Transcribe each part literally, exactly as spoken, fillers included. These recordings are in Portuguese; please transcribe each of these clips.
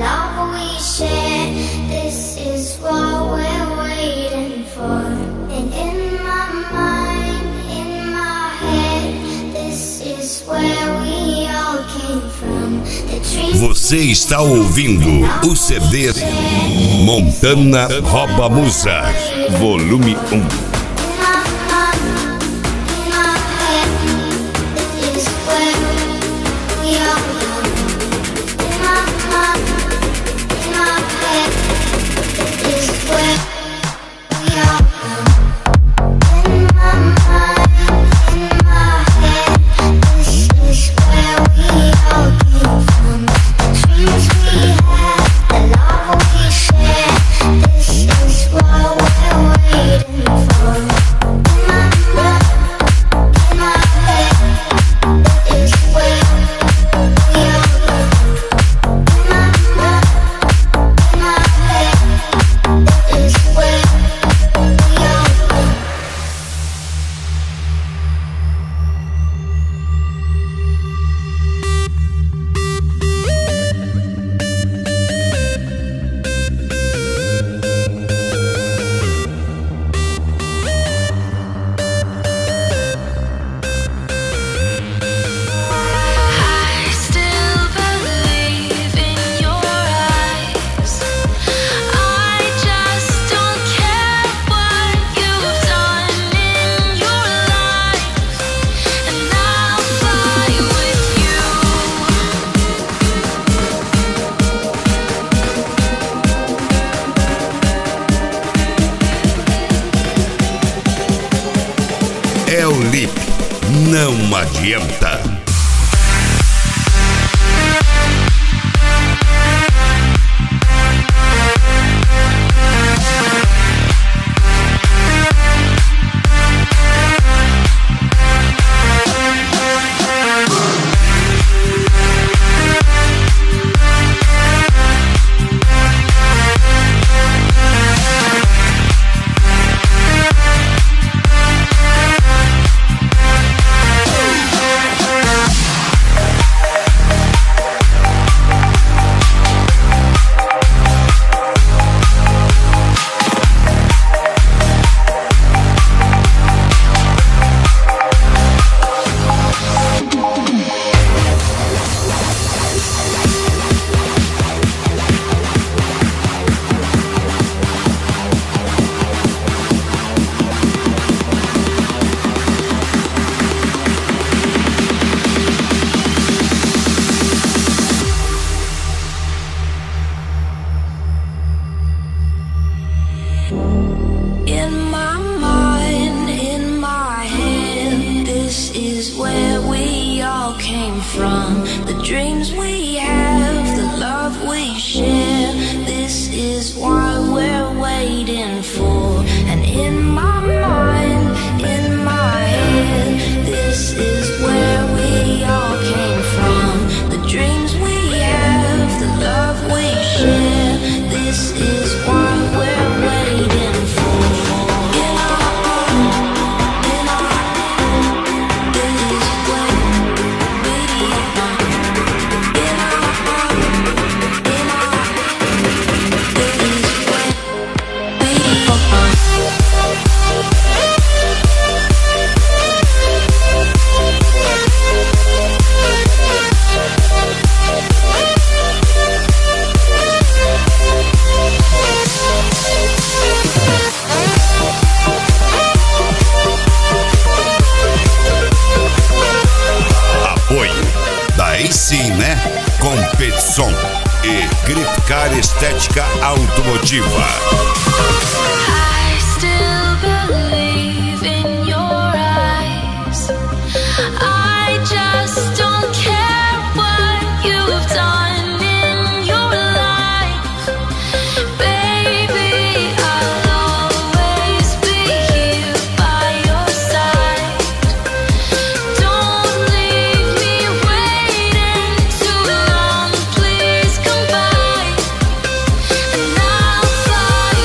love we share. This is what we're waiting for. And in my mind, in my head, this is where we all came from. The dreams. Você está ouvindo o C D Montana Rouba Musa, volume um. É o Lip, não adianta. Competição e Criticar Estética Automotiva. Now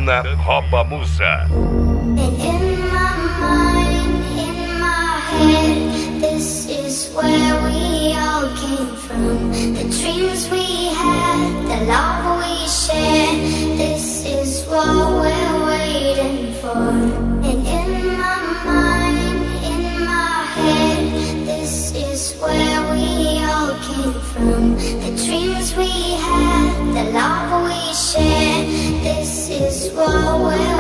Montana Rouba Musa. And in my mind, in my head, this is where we all came from. The dreams we had, the love we shared, this is what we're waiting for. And in my mind, in my head, this is where we all came from. The dreams we had, the love we shared, this is what we're